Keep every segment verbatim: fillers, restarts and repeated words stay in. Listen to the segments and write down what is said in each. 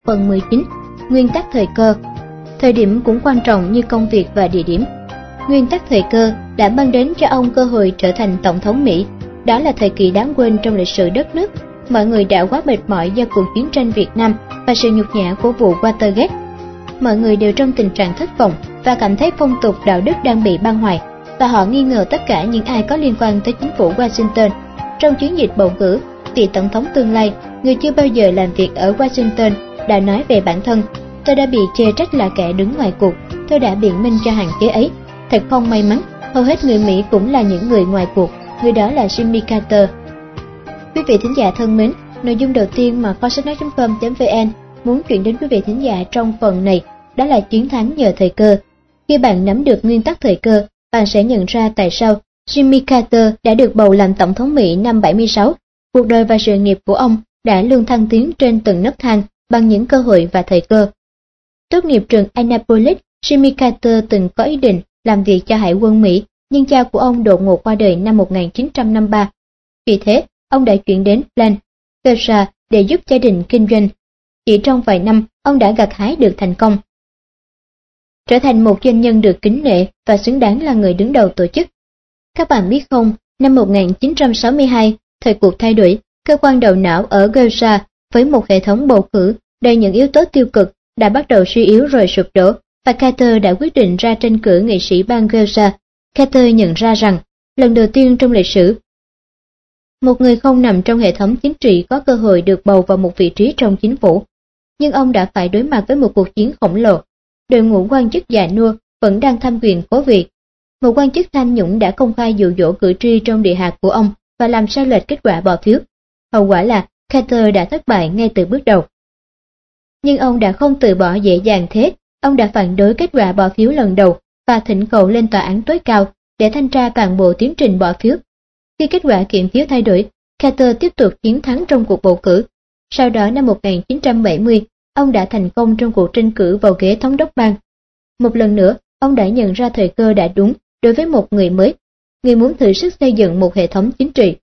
Phần mười chín. Nguyên tắc thời cơ. Thời điểm cũng quan trọng như công việc và địa điểm. Nguyên tắc thời cơ đã mang đến cho ông cơ hội trở thành Tổng thống Mỹ. Đó là thời kỳ đáng quên trong lịch sử đất nước. Mọi người đã quá mệt mỏi do cuộc chiến tranh Việt Nam và sự nhục nhã của vụ Watergate. Mọi người đều trong tình trạng thất vọng và cảm thấy phong tục đạo đức đang bị băng hoại, và họ nghi ngờ tất cả những ai có liên quan tới chính phủ Washington. Trong chiến dịch bầu cử, vị tổng thống tương lai, người chưa bao giờ làm việc ở Washington, đã nói về bản thân: "Tôi đã bị chê trách là kẻ đứng ngoài cuộc, tôi đã biện minh cho hạn chế ấy. Thật không may mắn, hầu hết người Mỹ cũng là những người ngoài cuộc, người đó là Jimmy Carter." Quý vị thính giả thân mến, nội dung đầu tiên mà kho sách nói chấm com chấm vn muốn chuyển đến quý vị thính giả trong phần này đó là chiến thắng nhờ thời cơ. Khi bạn nắm được nguyên tắc thời cơ, bạn sẽ nhận ra tại sao Jimmy Carter đã được bầu làm tổng thống Mỹ năm bảy mươi sáu. Cuộc đời và sự nghiệp của ông đã luôn thăng tiến trên từng nấc thang bằng những cơ hội và thời cơ. Tốt nghiệp trường Annapolis, Jimmy Carter từng có ý định làm việc cho Hải quân Mỹ, nhưng cha của ông đột ngột qua đời năm một nghìn chín trăm năm mươi ba. Vì thế, ông đã chuyển đến Georgia để giúp gia đình kinh doanh. Chỉ trong vài năm, ông đã gặt hái được thành công, trở thành một doanh nhân được kính nể và xứng đáng là người đứng đầu tổ chức. Các bạn biết không, năm một nghìn chín trăm sáu mươi hai, thời cuộc thay đổi, cơ quan đầu não ở Georgia với một hệ thống bầu cử đầy những yếu tố tiêu cực đã bắt đầu suy yếu rồi sụp đổ, và Carter đã quyết định ra tranh cử nghị sĩ bang Georgia. Carter nhận ra rằng, lần đầu tiên trong lịch sử, một người không nằm trong hệ thống chính trị có cơ hội được bầu vào một vị trí trong chính phủ. Nhưng ông đã phải đối mặt với một cuộc chiến khổng lồ. Đội ngũ quan chức già nua vẫn đang tham quyền cố vị. Một quan chức tham nhũng đã công khai dụ dỗ cử tri trong địa hạt của ông và làm sai lệch kết quả bỏ phiếu. Hậu quả là Carter đã thất bại ngay từ bước đầu. Nhưng ông đã không từ bỏ dễ dàng thế. Ông đã phản đối kết quả bỏ phiếu lần đầu và thỉnh cầu lên tòa án tối cao để thanh tra toàn bộ tiến trình bỏ phiếu. Khi kết quả kiểm phiếu thay đổi, Carter tiếp tục chiến thắng trong cuộc bầu cử. Sau đó năm một nghìn chín trăm bảy mươi, ông đã thành công trong cuộc tranh cử vào ghế thống đốc bang. Một lần nữa, ông đã nhận ra thời cơ đã đúng đối với một người mới, người muốn thử sức xây dựng một hệ thống chính trị.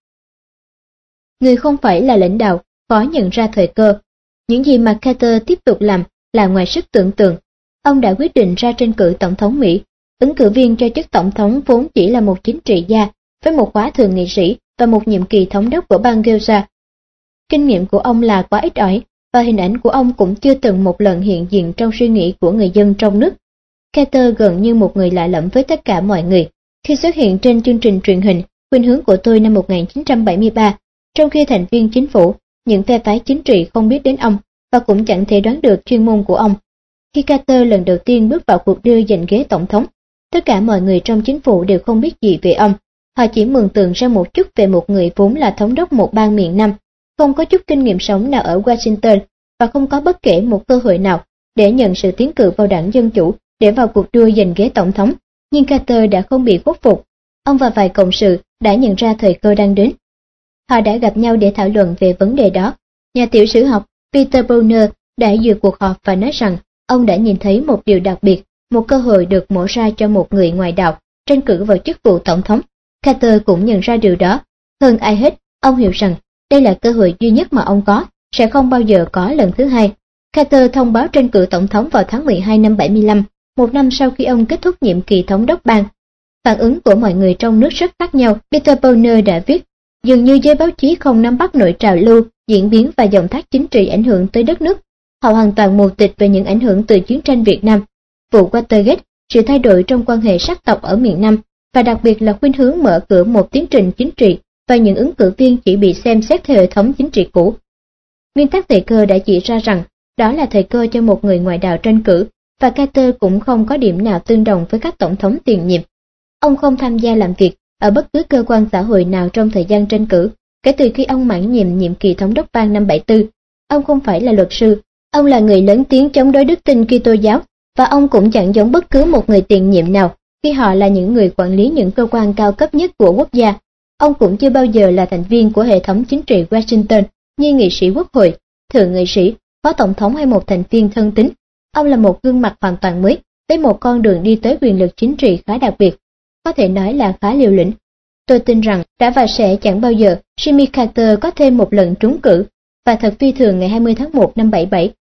Người không phải là lãnh đạo, khó nhận ra thời cơ. Những gì mà Carter tiếp tục làm là ngoài sức tưởng tượng. Ông đã quyết định ra tranh cử tổng thống Mỹ. Ứng cử viên cho chức tổng thống vốn chỉ là một chính trị gia, với một khóa thượng nghị sĩ và một nhiệm kỳ thống đốc của bang Georgia. Kinh nghiệm của ông là quá ít ỏi, và hình ảnh của ông cũng chưa từng một lần hiện diện trong suy nghĩ của người dân trong nước. Carter gần như một người lạ lẫm với tất cả mọi người. Khi xuất hiện trên chương trình truyền hình Khuynh hướng của tôi năm một nghìn chín trăm bảy mươi ba, trong khi thành viên chính phủ, những phe phái chính trị không biết đến ông và cũng chẳng thể đoán được chuyên môn của ông. Khi Carter lần đầu tiên bước vào cuộc đua giành ghế tổng thống, tất cả mọi người trong chính phủ đều không biết gì về ông. Họ chỉ mường tượng ra một chút về một người vốn là thống đốc một bang miền Nam, không có chút kinh nghiệm sống nào ở Washington và không có bất kể một cơ hội nào để nhận sự tiến cử vào đảng Dân Chủ để vào cuộc đua giành ghế tổng thống. Nhưng Carter đã không bị khuất phục. Ông và vài cộng sự đã nhận ra thời cơ đang đến. Họ đã gặp nhau để thảo luận về vấn đề đó. Nhà tiểu sử học Peter Browner đã dự cuộc họp và nói rằng ông đã nhìn thấy một điều đặc biệt, một cơ hội được mở ra cho một người ngoài đạo tranh cử vào chức vụ tổng thống. Carter cũng nhận ra điều đó. Hơn ai hết, ông hiểu rằng đây là cơ hội duy nhất mà ông có, sẽ không bao giờ có lần thứ hai. Carter thông báo tranh cử tổng thống vào tháng mười hai năm bảy mươi lăm, một năm sau khi ông kết thúc nhiệm kỳ thống đốc bang. Phản ứng của mọi người trong nước rất khác nhau. Peter Browner đã viết, dường như giới báo chí không nắm bắt nội trào lưu, diễn biến và dòng thác chính trị ảnh hưởng tới đất nước. Họ hoàn toàn mù tịt về những ảnh hưởng từ chiến tranh Việt Nam, vụ Watergate, sự thay đổi trong quan hệ sắc tộc ở miền Nam, và đặc biệt là khuynh hướng mở cửa một tiến trình chính trị và những ứng cử viên chỉ bị xem xét theo hệ thống chính trị cũ. Nguyên tắc thời cơ đã chỉ ra rằng đó là thời cơ cho một người ngoại đạo tranh cử, và Carter cũng không có điểm nào tương đồng với các tổng thống tiền nhiệm. Ông không tham gia làm việc ở bất cứ cơ quan xã hội nào trong thời gian tranh cử, kể từ khi ông mãn nhiệm nhiệm kỳ thống đốc bang năm bảy tư. Ông không phải là luật sư, ông là người lớn tiếng chống đối đức tin Kitô giáo, và ông cũng chẳng giống bất cứ một người tiền nhiệm nào khi họ là những người quản lý những cơ quan cao cấp nhất của quốc gia. Ông cũng chưa bao giờ là thành viên của hệ thống chính trị Washington như nghị sĩ quốc hội, thượng nghị sĩ, phó tổng thống hay một thành viên thân tín. Ông là một gương mặt hoàn toàn mới, với một con đường đi tới quyền lực chính trị khá đặc biệt, có thể nói là khá liều lĩnh. Tôi tin rằng đã và sẽ chẳng bao giờ Jimmy Carter có thêm một lần trúng cử, và thật phi thường ngày hai mươi tháng một năm bảy bảy,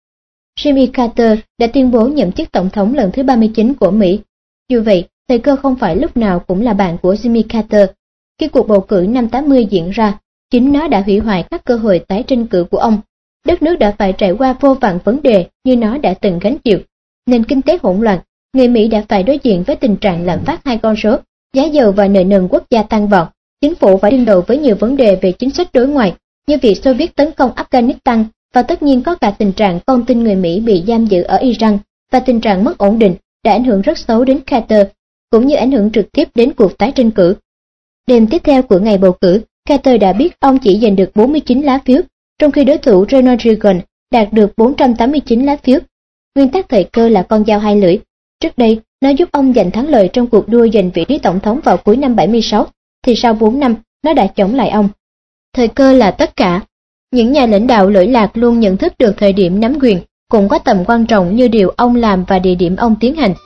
Jimmy Carter đã tuyên bố nhậm chức tổng thống lần thứ ba mươi chín của Mỹ. Dù vậy, thời cơ không phải lúc nào cũng là bạn của Jimmy Carter. Khi cuộc bầu cử năm tám mươi diễn ra, chính nó đã hủy hoại các cơ hội tái tranh cử của ông. Đất nước đã phải trải qua vô vàn vấn đề như nó đã từng gánh chịu. Nền kinh tế hỗn loạn, người Mỹ đã phải đối diện với tình trạng lạm phát hai con số, giá dầu và nợ nần quốc gia tăng vọt. Chính phủ phải đương đầu với nhiều vấn đề về chính sách đối ngoại, như việc Xô Viết tấn công Afghanistan, và tất nhiên có cả tình trạng con tin người Mỹ bị giam giữ ở Iran, và tình trạng mất ổn định đã ảnh hưởng rất xấu đến Carter, cũng như ảnh hưởng trực tiếp đến cuộc tái tranh cử. Đêm tiếp theo của ngày bầu cử, Carter đã biết ông chỉ giành được bốn mươi chín lá phiếu, trong khi đối thủ Ronald Reagan đạt được bốn trăm tám mươi chín lá phiếu. Nguyên tắc thời cơ là con dao hai lưỡi. Trước đây, nó giúp ông giành thắng lợi trong cuộc đua giành vị trí tổng thống vào cuối năm bảy mươi sáu, thì sau bốn năm, nó đã chống lại ông. Thời cơ là tất cả. Những nhà lãnh đạo lỗi lạc luôn nhận thức được thời điểm nắm quyền, cũng có tầm quan trọng như điều ông làm và địa điểm ông tiến hành.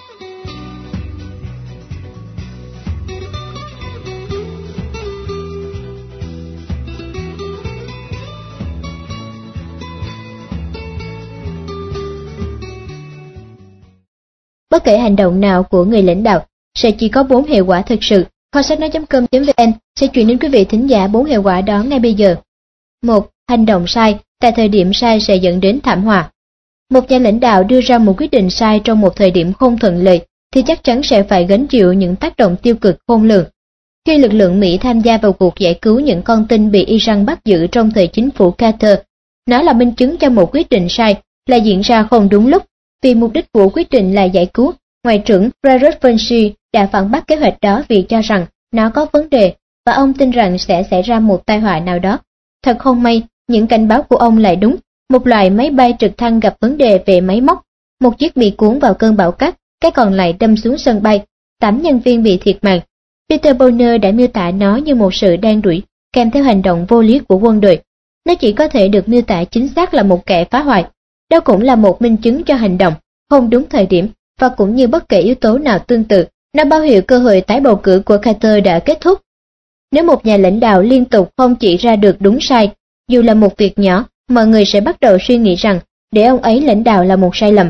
Bất kể hành động nào của người lãnh đạo sẽ chỉ có bốn hệ quả thực sự. Kho sách nói chấm com chấm vn sẽ chuyển đến quý vị thính giả bốn hệ quả đó ngay bây giờ. Một. Hành động sai tại thời điểm sai sẽ dẫn đến thảm họa. Một nhà lãnh đạo đưa ra một quyết định sai trong một thời điểm không thuận lợi thì chắc chắn sẽ phải gánh chịu những tác động tiêu cực khôn lường. Khi lực lượng Mỹ tham gia vào cuộc giải cứu những con tin bị Iran bắt giữ trong thời chính phủ Carter, nó là minh chứng cho một quyết định sai là diễn ra không đúng lúc. Vì mục đích của quyết định là giải cứu, Ngoại trưởng Barrett Fauci đã phản bác kế hoạch đó vì cho rằng nó có vấn đề và ông tin rằng sẽ xảy ra một tai họa nào đó. Thật không may, những cảnh báo của ông lại đúng. Một loại máy bay trực thăng gặp vấn đề về máy móc, một chiếc bị cuốn vào cơn bão cát, cái còn lại đâm xuống sân bay, tám nhân viên bị thiệt mạng. Peter Bonner đã miêu tả nó như một sự đan đuổi, kèm theo hành động vô lý của quân đội. Nó chỉ có thể được miêu tả chính xác là một kẻ phá hoại. Đó cũng là một minh chứng cho hành động không đúng thời điểm, và cũng như bất kể yếu tố nào tương tự, nó báo hiệu cơ hội tái bầu cử của Carter đã kết thúc. Nếu một nhà lãnh đạo liên tục không chỉ ra được đúng sai, dù là một việc nhỏ, mọi người sẽ bắt đầu suy nghĩ rằng để ông ấy lãnh đạo là một sai lầm.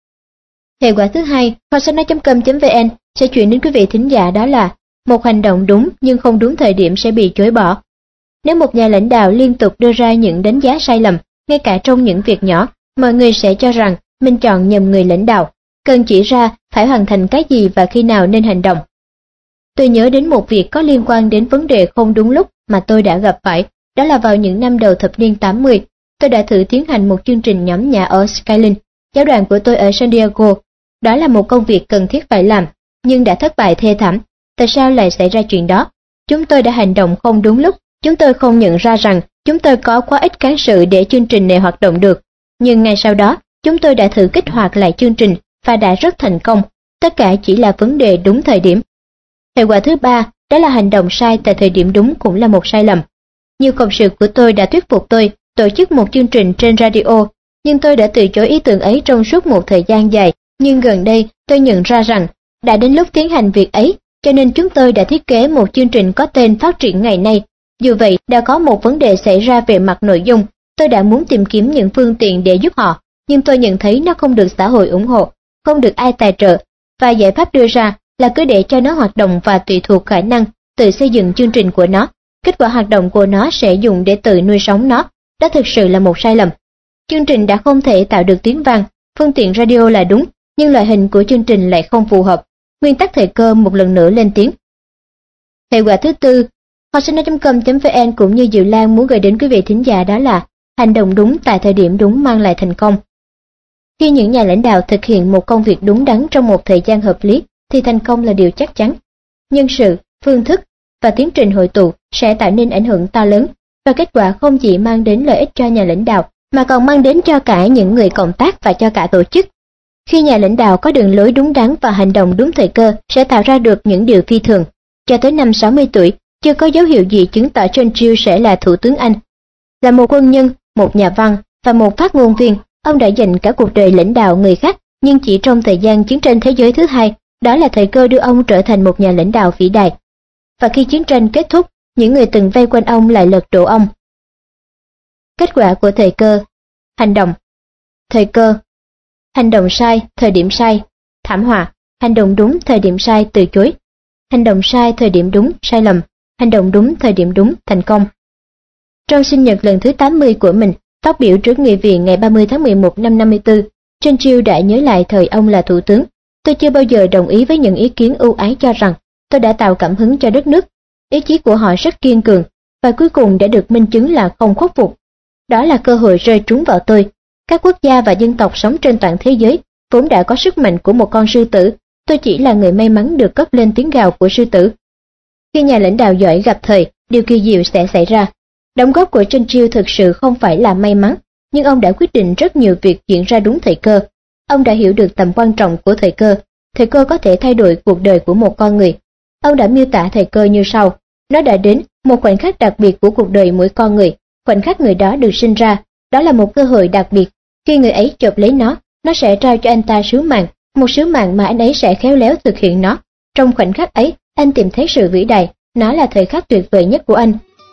Hệ quả thứ hai, kho sách nói chấm com chấm vn sẽ chuyển đến quý vị thính giả, đó là một hành động đúng nhưng không đúng thời điểm sẽ bị chối bỏ. Nếu một nhà lãnh đạo liên tục đưa ra những đánh giá sai lầm, ngay cả trong những việc nhỏ, mọi người sẽ cho rằng mình chọn nhầm người lãnh đạo, cần chỉ ra phải hoàn thành cái gì và khi nào nên hành động. Tôi nhớ đến một việc có liên quan đến vấn đề không đúng lúc mà tôi đã gặp phải, đó là vào những năm đầu thập niên tám mươi, tôi đã thử tiến hành một chương trình nhóm nhà ở Skylin, giáo đoàn của tôi ở San Diego. Đó là một công việc cần thiết phải làm, nhưng đã thất bại thê thảm. Tại sao lại xảy ra chuyện đó? Chúng tôi đã hành động không đúng lúc, chúng tôi không nhận ra rằng chúng tôi có quá ít cán sự để chương trình này hoạt động được. Nhưng ngay sau đó, chúng tôi đã thử kích hoạt lại chương trình và đã rất thành công, tất cả chỉ là vấn đề đúng thời điểm. Hệ quả thứ ba, đó là hành động sai tại thời điểm đúng cũng là một sai lầm. Nhiều cộng sự của tôi đã thuyết phục tôi tổ chức một chương trình trên radio, nhưng tôi đã từ chối ý tưởng ấy trong suốt một thời gian dài. Nhưng gần đây, tôi nhận ra rằng đã đến lúc tiến hành việc ấy, cho nên chúng tôi đã thiết kế một chương trình có tên Phát triển ngày nay. Dù vậy, đã có một vấn đề xảy ra về mặt nội dung. Tôi đã muốn tìm kiếm những phương tiện để giúp họ, nhưng tôi nhận thấy nó không được xã hội ủng hộ, không được ai tài trợ, và giải pháp đưa ra là cứ để cho nó hoạt động và tùy thuộc khả năng tự xây dựng chương trình của nó. Kết quả hoạt động của nó sẽ dùng để tự nuôi sống nó. Đó thực sự là một sai lầm. Chương trình đã không thể tạo được tiếng vang, phương tiện radio là đúng, nhưng loại hình của chương trình lại không phù hợp. Nguyên tắc thời cơ một lần nữa lên tiếng. Hệ quả thứ tư, kho sách nói chấm com chấm vn cũng như Diệu Lan muốn gửi đến quý vị thính giả, đó là hành động đúng tại thời điểm đúng mang lại thành công. Khi những nhà lãnh đạo thực hiện một công việc đúng đắn trong một thời gian hợp lý, thì thành công là điều chắc chắn. Nhân sự, phương thức và tiến trình hội tụ sẽ tạo nên ảnh hưởng to lớn, và kết quả không chỉ mang đến lợi ích cho nhà lãnh đạo, mà còn mang đến cho cả những người cộng tác và cho cả tổ chức. Khi nhà lãnh đạo có đường lối đúng đắn và hành động đúng thời cơ sẽ tạo ra được những điều phi thường. Cho tới năm sáu mươi tuổi, chưa có dấu hiệu gì chứng tỏ Churchill sẽ là thủ tướng Anh. Là một quân nhân, một nhà văn và một phát ngôn viên, ông đã dành cả cuộc đời lãnh đạo người khác, nhưng chỉ trong thời gian chiến tranh thế giới thứ hai, đó là thời cơ đưa ông trở thành một nhà lãnh đạo vĩ đại. Và khi chiến tranh kết thúc, những người từng vây quanh ông lại lật đổ ông. Kết quả của thời cơ, hành động. thời cơ. Hành động sai, thời điểm sai, thảm họa. Hành động đúng, thời điểm sai, từ chối. Hành động sai, thời điểm đúng, sai lầm. Hành động đúng, thời điểm đúng, thành công. Trong sinh nhật lần thứ tám mươi của mình, phát biểu trước nghị viện ngày ba mươi tháng mười một năm năm mươi tư, Churchill đã nhớ lại thời ông là thủ tướng. Tôi chưa bao giờ đồng ý với những ý kiến ưu ái cho rằng tôi đã tạo cảm hứng cho đất nước. Ý chí của họ rất kiên cường, và cuối cùng đã được minh chứng là không khuất phục. Đó là cơ hội rơi trúng vào tôi. Các quốc gia và dân tộc sống trên toàn thế giới vốn đã có sức mạnh của một con sư tử. Tôi chỉ là người may mắn được cất lên tiếng gào của sư tử. Khi nhà lãnh đạo giỏi gặp thời, điều kỳ diệu sẽ xảy ra. Đóng góp của Churchill thực sự không phải là may mắn, nhưng ông đã quyết định rất nhiều việc diễn ra đúng thời cơ. Ông đã hiểu được tầm quan trọng của thời cơ. Thời cơ có thể thay đổi cuộc đời của một con người. Ông đã miêu tả thời cơ như sau: nó đã đến, một khoảnh khắc đặc biệt của cuộc đời mỗi con người. Khoảnh khắc người đó được sinh ra, đó là một cơ hội đặc biệt. Khi người ấy chộp lấy nó, nó sẽ trao cho anh ta sứ mạng, một sứ mạng mà anh ấy sẽ khéo léo thực hiện nó. Trong khoảnh khắc ấy, anh tìm thấy sự vĩ đại, nó là thời khắc tuyệt vời nhất của anh.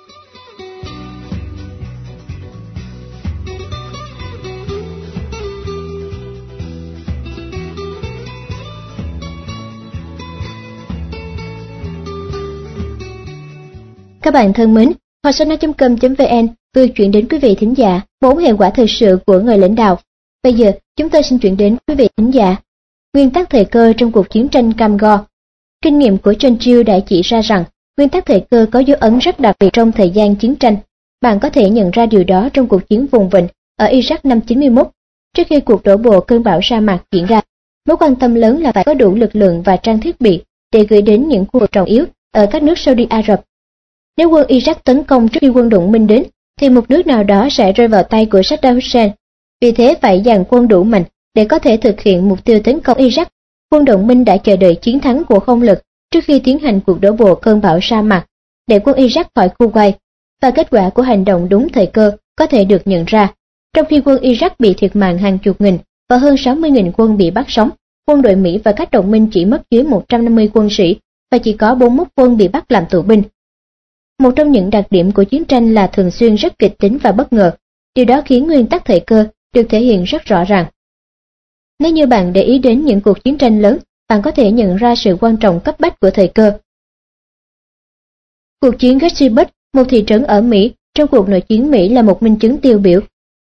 Các bạn thân mến, Hoa Sơn nói chấm com chấm vn vừa chuyển đến quý vị thính giả bốn hệ quả thực sự của người lãnh đạo. Bây giờ, chúng tôi xin chuyển đến quý vị thính giả nguyên tắc thời cơ trong cuộc chiến tranh Cam Go. Kinh nghiệm của Churchill đã chỉ ra rằng nguyên tắc thời cơ có dấu ấn rất đặc biệt trong thời gian chiến tranh. Bạn có thể nhận ra điều đó trong cuộc chiến vùng vịnh ở Iraq năm chín mươi mốt, trước khi cuộc đổ bộ cơn bão sa mạc diễn ra. Mối quan tâm lớn là phải có đủ lực lượng và trang thiết bị để gửi đến những khu vực trọng yếu ở các nước Saudi Ả Rập. Nếu quân Iraq tấn công trước khi quân đồng minh đến, thì một nước nào đó sẽ rơi vào tay của Saddam Hussein. Vì thế phải dàn quân đủ mạnh để có thể thực hiện mục tiêu tấn công Iraq. Quân đồng minh đã chờ đợi chiến thắng của không lực trước khi tiến hành cuộc đổ bộ cơn bão sa mạc, để quân Iraq khỏi khu quay, và kết quả của hành động đúng thời cơ có thể được nhận ra. Trong khi quân Iraq bị thiệt mạng hàng chục nghìn và hơn sáu mươi nghìn quân bị bắt sống, quân đội Mỹ và các đồng minh chỉ mất dưới một trăm năm mươi quân sĩ và chỉ có bốn mươi mốt quân bị bắt làm tù binh. Một trong những đặc điểm của chiến tranh là thường xuyên rất kịch tính và bất ngờ. Điều đó khiến nguyên tắc thời cơ được thể hiện rất rõ ràng. Nếu như bạn để ý đến những cuộc chiến tranh lớn, bạn có thể nhận ra sự quan trọng cấp bách của thời cơ. Cuộc chiến Gettysburg, một thị trấn ở Mỹ trong cuộc nội chiến Mỹ, là một minh chứng tiêu biểu.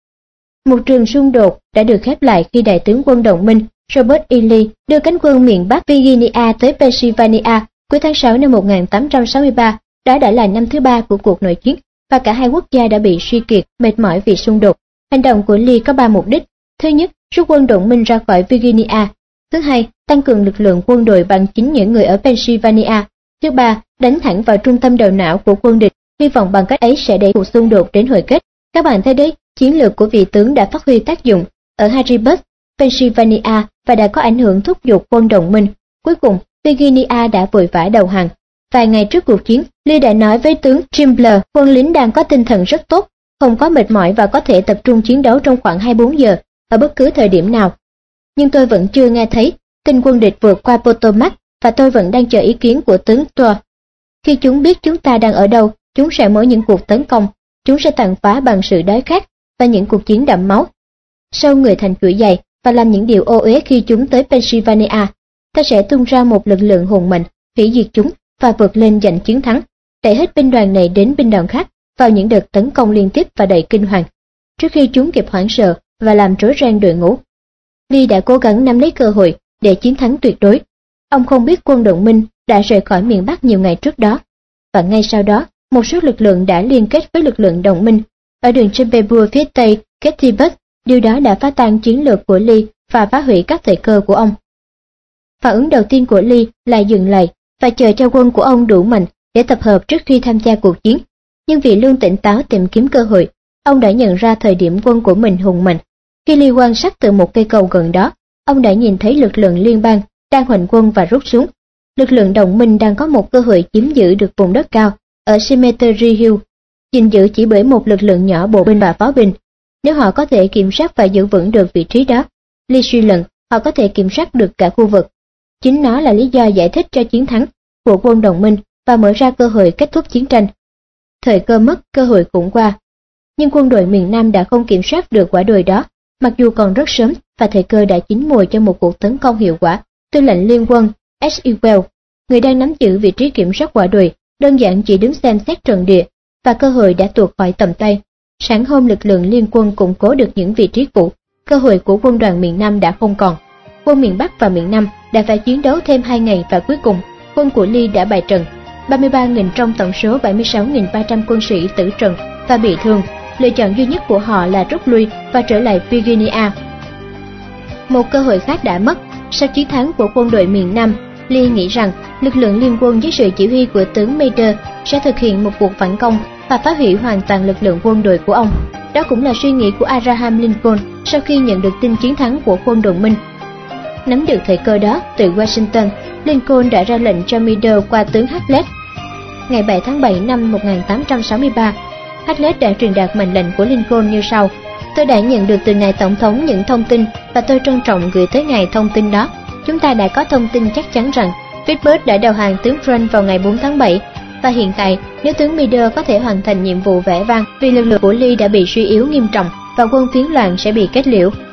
Một trường xung đột đã được khép lại khi đại tướng quân đồng minh Robert E. Lee đưa cánh quân miền Bắc Virginia tới Pennsylvania cuối tháng sáu năm một nghìn tám trăm sáu mươi ba. Đó đã là năm thứ ba của cuộc nội chiến, và cả hai quốc gia đã bị suy kiệt, mệt mỏi vì xung đột. Hành động của Lee có ba mục đích. Thứ nhất, rút quân đồng minh ra khỏi Virginia. Thứ hai, tăng cường lực lượng quân đội bằng chính những người ở Pennsylvania. Thứ ba, đánh thẳng vào trung tâm đầu não của quân địch, hy vọng bằng cách ấy sẽ đẩy cuộc xung đột đến hồi kết. Các bạn thấy đấy, chiến lược của vị tướng đã phát huy tác dụng ở Harrisburg, Pennsylvania, và đã có ảnh hưởng thúc giục quân đồng minh. Cuối cùng, Virginia đã vội vã đầu hàng. Vài ngày trước cuộc chiến, Lee đã nói với tướng Trimble, quân lính đang có tinh thần rất tốt, không có mệt mỏi và có thể tập trung chiến đấu trong khoảng hai mươi bốn giờ, ở bất cứ thời điểm nào. Nhưng tôi vẫn chưa nghe thấy tin quân địch vượt qua Potomac, và tôi vẫn đang chờ ý kiến của tướng Todd. Khi chúng biết chúng ta đang ở đâu, chúng sẽ mở những cuộc tấn công, chúng sẽ tàn phá bằng sự đói khát và những cuộc chiến đẫm máu. Sau người thành chuỗi dày và làm những điều ô uế khi chúng tới Pennsylvania, ta sẽ tung ra một lực lượng hùng mạnh, hủy diệt chúng và vượt lên giành chiến thắng, đẩy hết binh đoàn này đến binh đoàn khác vào những đợt tấn công liên tiếp và đầy kinh hoàng, trước khi chúng kịp hoảng sợ và làm rối ren đội ngũ. Lee đã cố gắng nắm lấy cơ hội để chiến thắng tuyệt đối. Ông không biết quân đồng minh đã rời khỏi miền Bắc nhiều ngày trước đó, và ngay sau đó, một số lực lượng đã liên kết với lực lượng đồng minh ở đường Chippewa phía tây Gettysburg. Điều đó đã phá tan chiến lược của Lee và phá hủy các thời cơ của ông. Phản ứng đầu tiên của Lee là dừng lại và chờ cho quân của ông đủ mạnh để tập hợp trước khi tham gia cuộc chiến. Nhưng vì luôn tỉnh táo tìm kiếm cơ hội, ông đã nhận ra thời điểm quân của mình hùng mạnh. Khi Lee quan sát từ một cây cầu gần đó, ông đã nhìn thấy lực lượng liên bang đang hoành quân và rút xuống. Lực lượng đồng minh đang có một cơ hội chiếm giữ được vùng đất cao ở Cemetery Hill, gìn giữ chỉ bởi một lực lượng nhỏ bộ binh và pháo binh. Nếu họ có thể kiểm soát và giữ vững được vị trí đó, Lee suy luận họ có thể kiểm soát được cả khu vực. Chính nó là lý do giải thích cho chiến thắng của quân đồng minh và mở ra cơ hội kết thúc chiến tranh. Thời cơ mất, cơ hội cũng qua. Nhưng quân đội miền Nam đã không kiểm soát được quả đồi đó, Mặc dù còn rất sớm và thời cơ đã chín mùi cho một cuộc tấn công hiệu quả, tư lệnh liên quân S. Ewell, người đang nắm giữ vị trí kiểm soát quả đồi, đơn giản chỉ đứng xem xét trận địa, và cơ hội đã tuột khỏi tầm tay. Sáng hôm lực lượng liên quân củng cố được những vị trí cũ, cơ hội của quân đoàn miền Nam đã không còn. Quân miền Bắc và miền Nam đã phải chiến đấu thêm hai ngày và cuối cùng, quân của Lee đã bại trận. ba mươi ba nghìn trong tổng số bảy mươi sáu nghìn ba trăm quân sĩ tử trận và bị thương. Lựa chọn duy nhất của họ là rút lui và trở lại Virginia. Một cơ hội khác đã mất. Sau chiến thắng của quân đội miền Nam, Lee nghĩ rằng lực lượng liên quân dưới sự chỉ huy của tướng Meade sẽ thực hiện một cuộc phản công và phá hủy hoàn toàn lực lượng quân đội của ông. Đó cũng là suy nghĩ của Abraham Lincoln sau khi nhận được tin chiến thắng của quân đồng minh. Nắm được thời cơ đó, từ Washington, Lincoln đã ra lệnh cho Meade qua tướng Halleck. Ngày bảy tháng bảy năm một nghìn tám trăm sáu mươi ba, Halleck đã truyền đạt mệnh lệnh của Lincoln như sau: Tôi đã nhận được từ ngài tổng thống những thông tin và tôi trân trọng gửi tới ngài thông tin đó. Chúng ta đã có thông tin chắc chắn rằng Vicksburg đã đầu hàng tướng Grant vào ngày bốn tháng bảy, và hiện tại nếu tướng Meade có thể hoàn thành nhiệm vụ vẻ vang vì lực lượng của Lee đã bị suy yếu nghiêm trọng và quân phiến loạn sẽ bị kết liễu.